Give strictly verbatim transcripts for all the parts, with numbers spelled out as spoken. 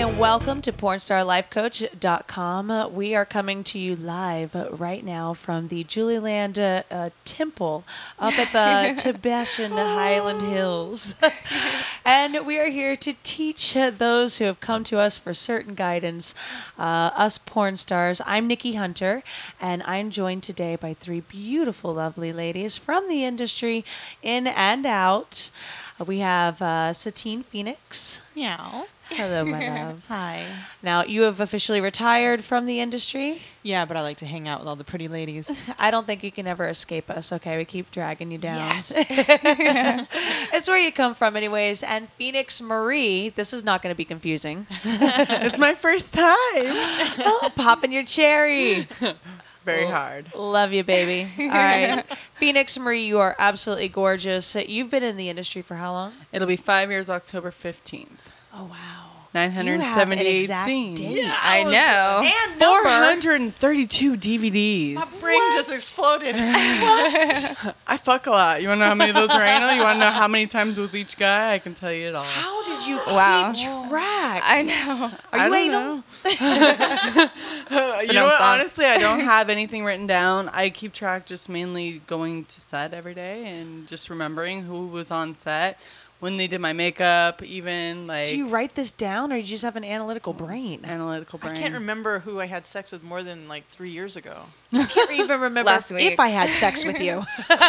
and welcome to porn star life coach dot com. We are coming to you live right now from the Julieland uh, uh, Temple up at the Tibetan Highland Hills. And we are here to teach uh, those who have come to us for certain guidance, uh, us porn stars. I'm Nikki Hunter, and I'm joined today by three beautiful, lovely ladies from the industry, in and out. Uh, we have uh, Satine Phoenix. Meow. Hello, my love. Hi. Now, you have officially retired from the industry. Yeah, but I like to hang out with all the pretty ladies. I don't think you can ever escape us, okay? We keep dragging you down. Yes. It's where you come from anyways. And Phoenix Marie, this is not going to be confusing. It's my first time. Oh, popping your cherry. Very Oh, hard. Love you, baby. All right. Phoenix Marie, you are absolutely gorgeous. You've been in the industry for how long? It'll be five years October fifteenth. Oh, wow. nine hundred seventy-eight scenes. Yeah, I know. and four number. hundred thirty-two D V Ds. My brain just exploded. I fuck a lot. You want to know how many of those are anal? You want to know how many times with each guy? I can tell you it all. How did you Wow. keep track? I know. Are I you don't anal? know. You know what? Honestly, I don't have anything written down. I keep track just mainly going to set every day and just remembering who was on set, when they did my makeup, even like Do you write this down, or do you just have an analytical brain? analytical I brain. can't remember who I had sex with more than like three years ago. I can't even remember Last week. if I had sex with you. Wow.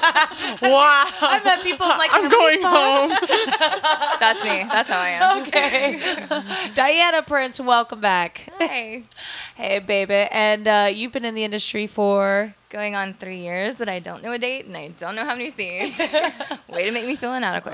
I met people like, I'm "Have we going fucked?" home. That's me. That's how I am. Okay. Diana Prince, welcome back. Hey. Hey, baby. And uh, you've been in the industry for... Going on three years, but I don't know a date and I don't know how many scenes. Way to make me feel inadequate.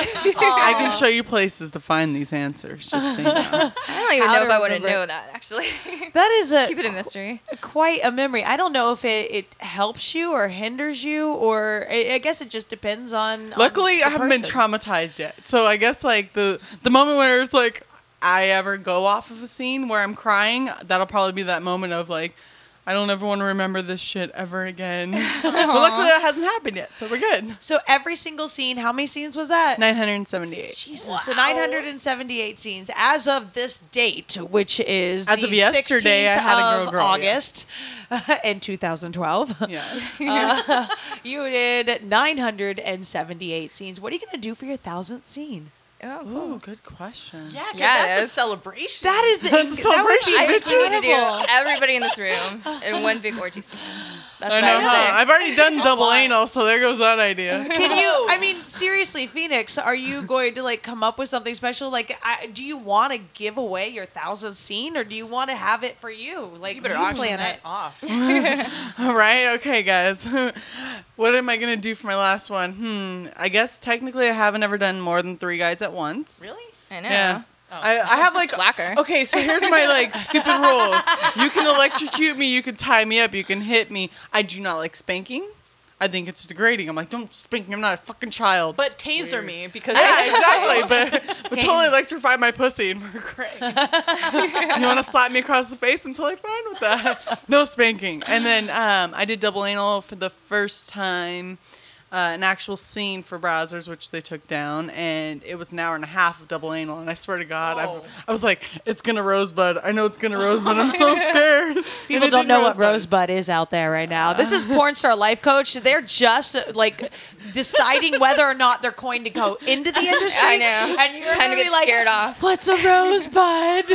I can show you places to find these answers. Just so you know. I don't even How know to if I want to remember. know that, actually. That is a Keep it a mystery. quite a memory. I don't know if it, it helps you or hinders you, or I, I guess it just depends on... on Luckily, the I haven't been person. traumatized yet. So I guess like the the moment where it's like I ever go off of a scene where I'm crying, that'll probably be that moment of like, I don't ever want to remember this shit ever again. But luckily that hasn't happened yet, so we're good. So every single scene, how many scenes was that? nine hundred seventy-eight. Jesus, so nine hundred seventy-eight scenes as of this date, which is As the of yesterday, I sixteenth had a girl of girl, August in two thousand twelve. Yeah. Uh, you did nine hundred seventy-eight scenes. What are you going to do for your thousandth scene? Oh, cool. Ooh, good question. Yeah, 'cause Yeah, it that's a is. celebration. That is That's a that would be celebration. I think we need to incredible. do everybody in this room in one big orgy scene. That's I what know, I would huh? say. I've already done double why? anal, so there goes that idea. Can you? I mean, seriously, Phoenix, are you going to like come up with something special? Like, I, do you want to give away your thousandth scene, or do you want to have it for you? Like, You better you auction plan that it. off. All right, okay, guys. What am I gonna do for my last one? Hmm. I guess technically I haven't ever done more than three guys at once. Really? I know. Yeah. Oh. I, I have like Slacker. Okay, so here's my like stupid rules. You can electrocute me, you can tie me up, you can hit me. I do not like spanking. I think it's degrading. I'm like, don't spank me. I'm not a fucking child. But taser me because yeah, exactly. But, but totally electrify my pussy and we're great. You want to slap me across the face? I'm totally fine with that. No spanking. And then um, I did double anal for the first time. Uh, an actual scene for Browsers, which they took down, and it was an hour and a half of double anal. And I swear to God, Whoa. I've, I was like, "It's gonna rosebud." I know it's gonna rosebud. I'm so scared. People don't know what Rosebud is out there right now. This is Porn Star Life Coach. They're just like deciding whether or not they're going to go into the industry. I know. And you're Time gonna to get be like, scared off. What's a rosebud?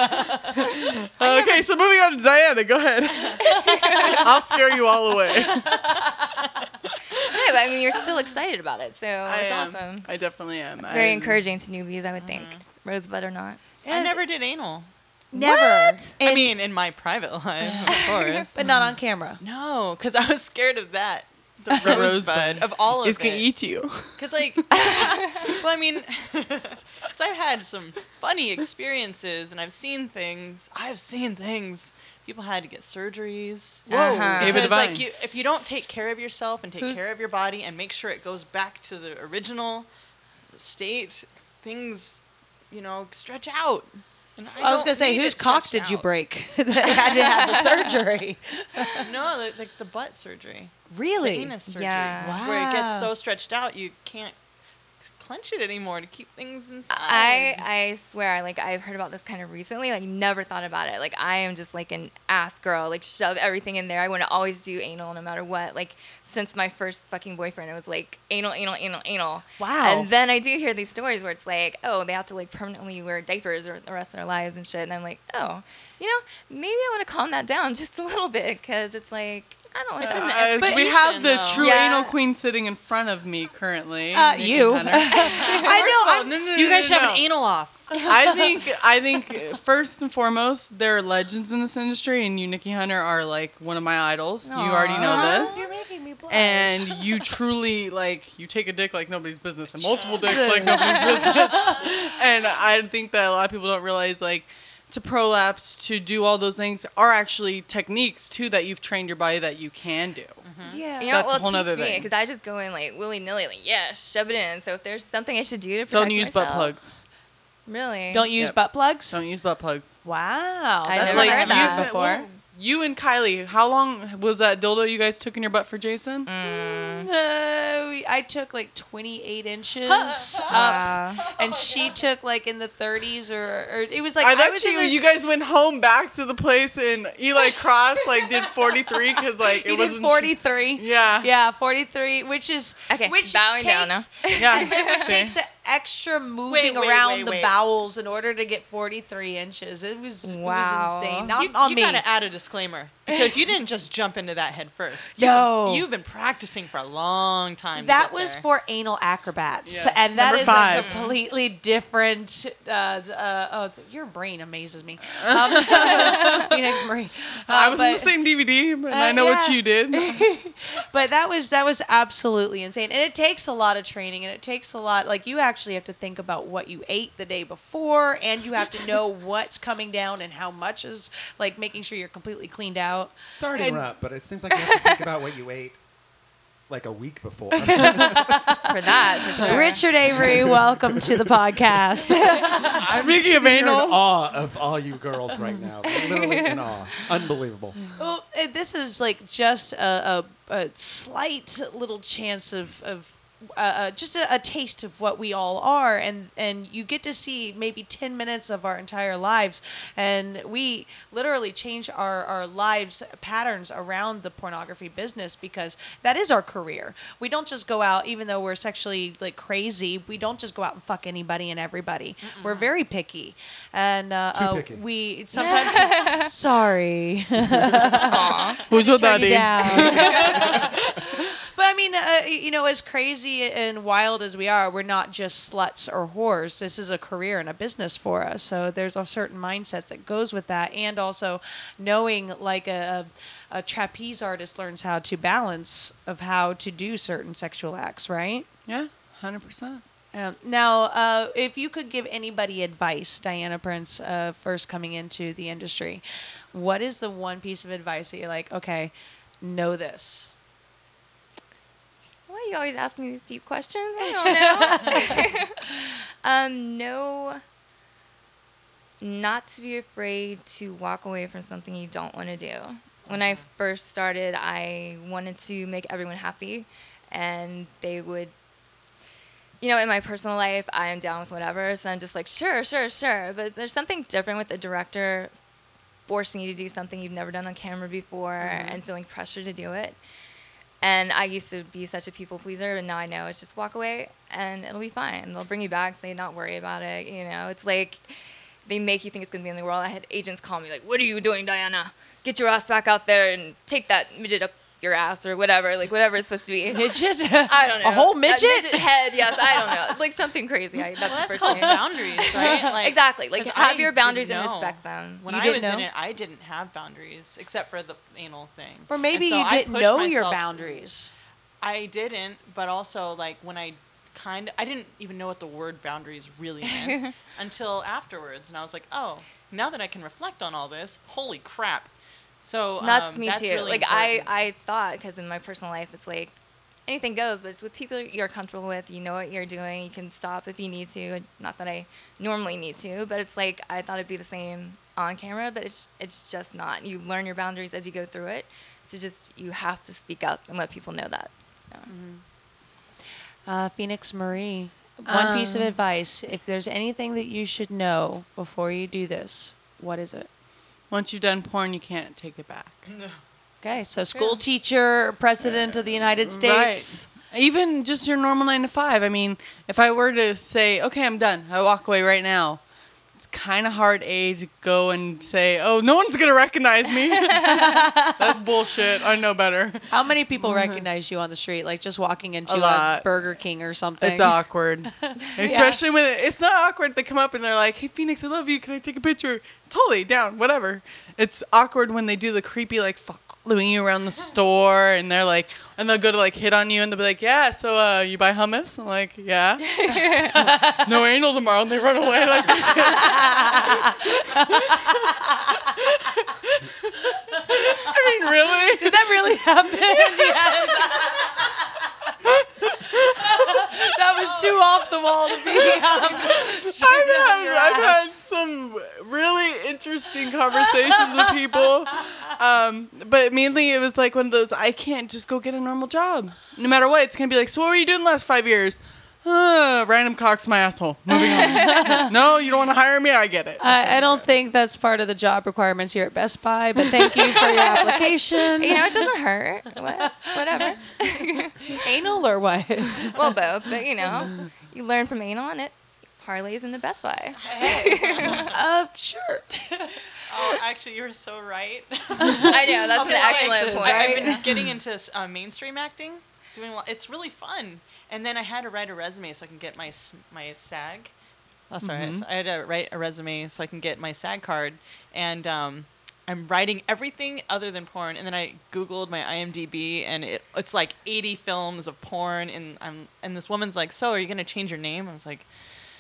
Okay, so moving on to Diana. Go ahead. I'll scare you all away. Yeah, but I mean, you're still excited about it, so I it's am. awesome. I definitely am. It's very I'm- encouraging to newbies, I would think. Rosebud or not. I never did anal. Never. What? I mean, in my private life, of course. But not on camera. No, because I was scared of that. The Rosebud. rosebud of all of It's it. gonna eat you. Because, like, well, I mean, because I've had some funny experiences and I've seen things. I've seen things. People had to get surgeries. Uh-huh. David Because, like, Devine. you, if you don't take care of yourself and take Who's- care of your body and make sure it goes back to the original state, things, you know, stretch out. And I was don't going to say, need whose it cock stretched did you out. break that had to have the surgery? No, like, like the butt surgery. Really? The anus surgery. Yeah. Where it gets Wow. so stretched out you can't clench it anymore to keep things inside. I I swear, like I've heard about this kind of recently. Like never thought about it. Like I am just like an ass girl. Like shove everything in there. I want to always do anal no matter what. Like since my first fucking boyfriend, it was like anal, anal, anal, anal. Wow. And then I do hear these stories where it's like, oh, they have to like permanently wear diapers or the rest of their lives and shit. And I'm like, oh, you know, maybe I want to calm that down just a little bit because it's like I don't want to. Uh, we have the though. true Yeah. anal queen sitting in front of me currently. Uh, Nikki you. Hunter. I know. Oh, I'm, no, no, no, You guys no, should no. have an anal off. I think I think first and foremost, there are legends in this industry, and you, Nikki Hunter, are like one of my idols. You already know this. You're making me blush. And you truly like you take a dick like nobody's business, and multiple dicks like nobody's business. And I think that a lot of people don't realize like to prolapse, to do all those things are actually techniques too that you've trained your body that you can do. yeah. You know, That's a well, whole nother teach me thing. because I just go in like willy nilly, like yeah, shove it in. So if there's something I should do to protect Don't use myself, butt plugs. Really? Don't use Yep. butt plugs. Don't use butt plugs. Wow, I that's never what I heard haven't that. used before. Well, you and Kylie, how long was that dildo you guys took in your butt for Jason? Mm. Uh, we- I took like twenty-eight inches up, Wow. and she took like in the thirties, or, or it was like I I, bet was you in the, you guys went home back to the place and Eli Cross like did forty-three because like it you did wasn't forty-three. Yeah. yeah, forty-three, which is Okay, which bowing takes, down now. Yeah. which See? takes an extra moving Wait, wait, around wait, the wait. bowels in order to get forty-three inches. It was, it Wow. was insane. Not you on you me. gotta add a disclaimer because you didn't just jump into that head first. You, No. you've been practicing for a long time. to That get was there. for anal acrobats, Yes. and that Number is five. a completely different. Uh, uh, oh, it's- your brain amazes me, um, Phoenix Marie. I Uh, was in the but- same D V D, but Uh, I know what yeah. you did. But that was that was absolutely insane, and it takes a lot of training, and it takes a lot. Like you actually have to think about what you ate the day before, and you have to know what's coming down and how much is like making sure you're completely cleaned out. Sorry to And- interrupt, but it seems like you have to think about what you ate like a week before. For that, for sure. Richard Avery, welcome to the podcast. Speaking of You're in anal, awe of all you girls right now. Literally in awe. Unbelievable. Well, uh, this is like just a, a, a slight little chance of, of uh, uh, just a, a taste of what we all are, and, and you get to see maybe ten minutes of our entire lives, and we literally change our, our lives patterns around the pornography business because that is our career. We don't just go out, even though we're sexually like crazy, we don't just go out and fuck anybody and everybody. We're very picky, and uh, Too uh, picky. we sometimes sorry. who's your Turn you daddy? down. But I mean, uh, you know, as crazy and wild as we are, we're not just sluts or whores. This is a career and a business for us. So there's a certain mindset that goes with that, and also knowing, like a, a trapeze artist learns how to balance of how to do certain sexual acts, right? Yeah, hundred percent. Um, now, uh, if you could give anybody advice, Diana Prince, uh, first coming into the industry, what is the one piece of advice that you're like, okay, know this? Why you always ask me these deep questions? I don't know. um, no, not to be afraid to walk away from something you don't want to do. When I first started, I wanted to make everyone happy, and they would, you know, in my personal life, I am down with whatever, so I'm just like, sure, sure, sure. But there's something different with the director forcing you to do something you've never done on camera before and feeling pressure to do it. And I used to be such a people pleaser, and now I know it's just walk away and it'll be fine. They'll bring you back, say not worry about it. You know, it's like they make you think it's gonna be in the world. I had agents call me like, "What are you doing, Diana? Get your ass back out there and take that midget up your ass or whatever, like whatever it's supposed to be." Midget? I don't know. A whole A midget? midget head, yes. I don't know. Like something crazy. I, that's Well, the that's first called thing. boundaries, right? Like, Exactly. Like 'cause have I your boundaries didn't and know. respect them. When You I didn't was in know? it, I didn't have boundaries except for the anal thing. Or maybe And so you I didn't pushed know your myself- boundaries. I didn't, but also like when I kind of, I didn't even know what the word boundaries really meant until afterwards, and I was like, oh, now that I can reflect on all this, holy crap! So That's um, me that's too. really Like I, important. I thought, because in my personal life, it's like anything goes, but it's with people you're comfortable with. You know what you're doing. You can stop if you need to. Not that I normally need to, but it's like I thought it'd be the same on camera, but it's it's just not. You learn your boundaries as you go through it. So just you have to speak up and let people know that. So. Uh, Phoenix Marie, One piece of Um, advice: if there's anything that you should know before you do this, what is it? Once you've done porn, you can't take it back. Okay, so school teacher, president of the United States. Right. Even just your normal nine to five. I mean, if I were to say, okay, I'm done, I walk away right now, it's kind of hard, A, to go and say, oh, no one's going to recognize me. That's bullshit. I know better. How many people recognize you on the street, like just walking into A a, lot. Burger King or something? It's awkward. Especially when it, it's not awkward. They come up and they're like, hey, Phoenix, I love you. Can I take a picture? Totally, down, whatever. It's awkward when they do the creepy, like, following you around the store, and they're like, and they'll go to, like, hit on you, and they'll be like, yeah, so uh, you buy hummus? I'm like, yeah. No anal tomorrow, and they run away. Like, I mean, really? Did that really happen? That was too off the wall to be. Um, I've had, I've had some really interesting conversations with people, um, but mainly it was like one of those, I can't just go get a normal job. No matter what, it's going to be like, so what were you doing the last five years? Uh, random cocks my asshole. Moving on. No, you don't want to hire me? I get it. I, I don't think that's part of the job requirements here at Best Buy, but thank you for your application. You know, it doesn't hurt. What? Whatever. Anal or what? Well, both. But, you know, you learn from anal and it parlays into Best Buy. Uh, sure. Oh, actually, you're so right. I know. That's Okay, an excellent thanks, point. I, I've right? been getting into uh, mainstream acting. Doing well. It's really fun. And then I had to write a resume so I can get my s- my SAG. Oh, sorry. Mhm. I had to write a resume so I can get my SAG card. And um, I'm writing everything other than porn. And then I Googled my IMDb, and it, it's like eighty films of porn. And I'm and this woman's like, so are you going to change your name? I was like,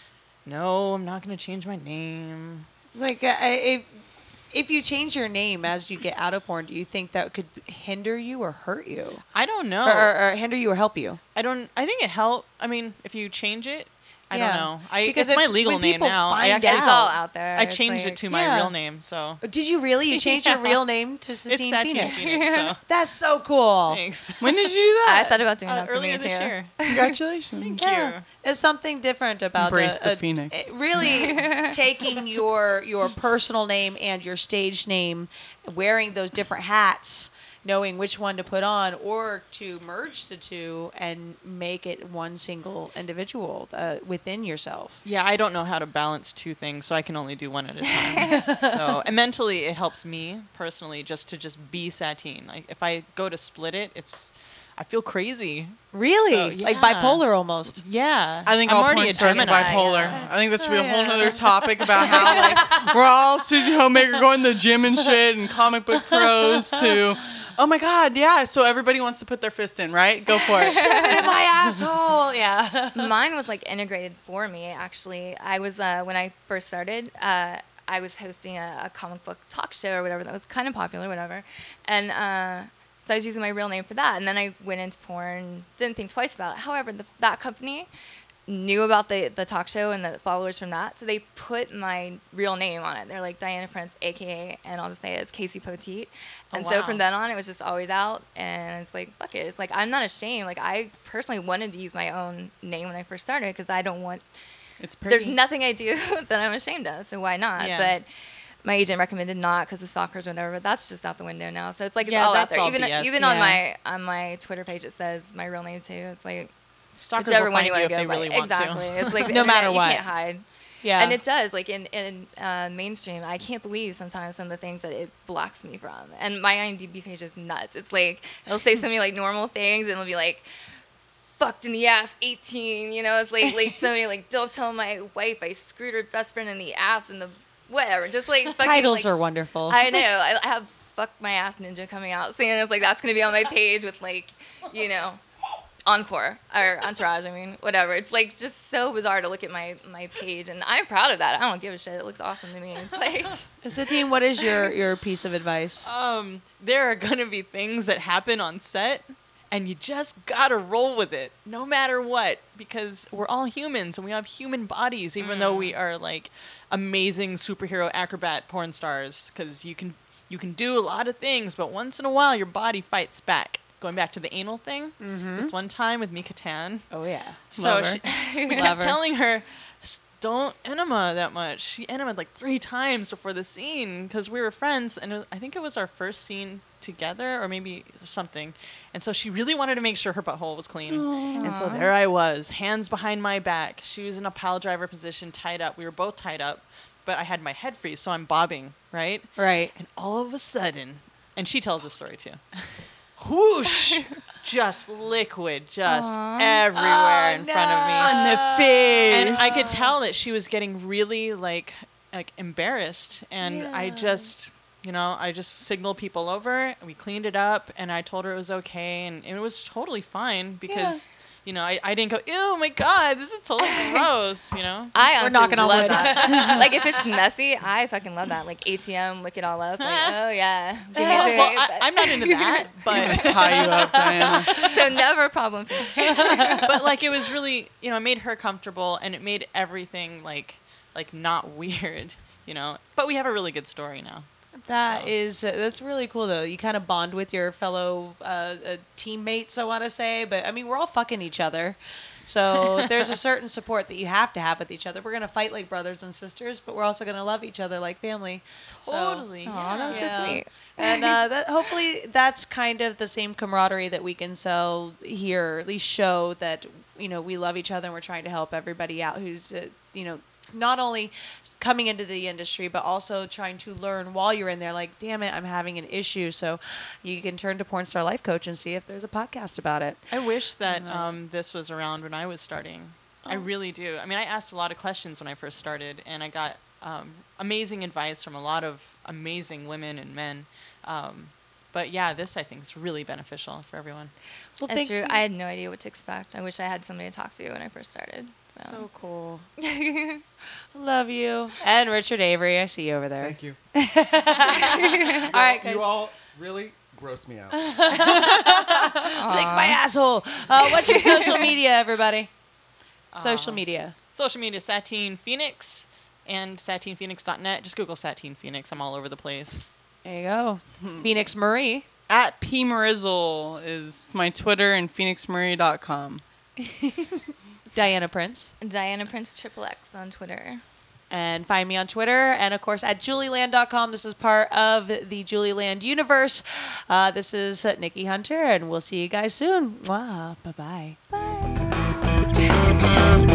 no, I'm not going to change my name. It's like uh, if if you change your name as you get out of porn, do you think that could hinder you or hurt you, I don't know. or, or, or hinder you or help you? I don't. I think it helped. I mean, if you change it, I Yeah. don't know. I Because it's my if- legal when name people now. I find actually It's all out there. I It's changed like- it to my Yeah. real name. So Did you really? You changed your Yeah. real name to Satine it's Satine Phoenix? Phoenix. so. That's so cool. Thanks. When did you do I that? thought about doing Uh, that for me earlier too. this year. Congratulations. Thank Yeah. you. There's something different about Embrace a- the a- Phoenix. it really taking your your personal name and your stage name, wearing those different hats, knowing which one to put on, or to merge the two and make it one single individual uh, within yourself. Yeah, I don't know how to balance two things, so I can only do one at a time. so, and mentally, it helps me personally just to just be Satine. Like if I go to split it, it's I feel crazy. Really, So, like yeah. bipolar almost. Yeah, I think I'm all already porn a stars are Gemini. bipolar. Yeah. I think that should be a Oh, whole yeah. nother topic about how like we're all Susie Homemaker going to the gym and shit and comic book pros to, oh my god, yeah. So everybody wants to put their fist in, right? Go for it. Shove it in my asshole. Yeah. Mine was like integrated for me actually. I was uh, when I first started, uh, I was hosting a, a comic book talk show or whatever that was kind of popular, whatever, and uh, so I was using my real name for that. And then I went into porn, didn't think twice about it. However, the, that company knew about the the talk show and the followers from that, so they put my real name on it. They're like Diana Prince, aka, and I'll just say it, it's Casey Poteet. Oh, And so wow. from then on, it was just always out, and it's like, fuck it. It's like, I'm not ashamed. Like, I personally wanted to use my own name when I first started because I don't want, It's pretty. there's nothing I do that I'm ashamed of, so why not? Yeah. But my agent recommended not because of stalkers or whatever, but that's just out the window now. So it's like, it's Yeah, all out that's there. all Even B S. even on Yeah. my on my Twitter page, it says my real name too. It's like, Stalkers whichever will one find you you want if to go they by. really want exactly. to. It's like the No matter internet, what. You can't hide. Yeah. And it does, like in in uh, mainstream, I can't believe sometimes some of the things that it blocks me from. And my IMDb page is nuts. It's like it'll say so many like normal things, and it'll be like, "Fucked in the ass, eighteen." You know, it's like like so many like, "Don't tell my wife I screwed her best friend in the ass," and the whatever. Just like fucking, Titles like, are wonderful. I know. I I have "Fuck My Ass Ninja" coming out soon. It's like that's gonna be on my page with like, you know. Encore or Entourage, I mean, whatever. It's like just so bizarre to look at my my page, and I'm proud of that. I don't give a shit. It looks awesome to me. It's like Satine, what is your, your piece of advice? Um, there are gonna be things that happen on set, and you just gotta roll with it, no matter what, because we're all humans and we have human bodies, even though we are like amazing superhero acrobat porn stars. Because you can you can do a lot of things, but once in a while your body fights back. going back to the anal thing, this one time with Mika Tan. Oh yeah. So Love her. she, we Love kept her. telling her, "S- don't enema that much. She enemaed like three times before the scene because we were friends, and it was, I think it was our first scene together, or maybe something. And so she really wanted to make sure her butthole was clean. And so there I was, hands behind my back. She was in a pile driver position, tied up. We were both tied up, but I had my head free, so I'm bobbing, right? Right. And all of a sudden, and she tells this story too. Whoosh! Just liquid, just everywhere in front of me. On the face. And I could tell that she was getting really like like embarrassed, and I just, you know, I just signaled people over. We cleaned it up, and I told her it was okay, and it was totally fine because. You know, I, I didn't go, ew, my God, this is totally gross, you know? I We're honestly knocking on love wood. that. Like, if it's messy, I fucking love that. Like, A T M, lick it all up. Like, oh, yeah. Give me a drink. Well, I, I'm not into that, but Tie you up, Diana. So never a problem for me. but like it was really, you know, it made her comfortable, and it made everything like like not weird, you know. But we have a really good story now. That So. is uh, that's really cool though. You kind of bond with your fellow uh, uh, teammates, I want to say, but I mean we're all fucking each other, so there's a certain support that you have to have with each other. We're gonna fight like brothers and sisters, but we're also gonna love each other like family. So- Totally. Aw, that was Yeah. so sweet. and uh, that hopefully that's kind of the same camaraderie that we can sell here, or at least show that you know we love each other and we're trying to help everybody out who's uh, you know not only coming into the industry but also trying to learn while you're in there. Like, damn it, I'm having an issue, so you can turn to Pornstar Life Coach and see if there's a podcast about it. I wish that um, this was around when I was starting. I really do. I mean, I asked a lot of questions when I first started, and I got um, amazing advice from a lot of amazing women and men. Um, but yeah, this I think is really beneficial for everyone. Well, That's thank true. you. I had no idea what to expect. I wish I had somebody to talk to when I first started. So, So cool. I love you. And Richard Avery, I see you over there. Thank you. All right, guys. You all really gross me out. Lick my asshole. Uh, what's your social media, everybody? Social media. Social media, Satine Phoenix and satine phoenix dot net. Just Google Satine Phoenix. I'm all over the place. There you go. Phoenix Marie. At P Marizzle is my Twitter, and phoenix marie dot com. Diana Prince. Diana Prince Triple X on Twitter. And find me on Twitter and, of course, at julieland dot com. This is part of the Julieland universe. Uh, this is uh, Nikki Hunter, and we'll see you guys soon. Mwah. Bye-bye. Bye.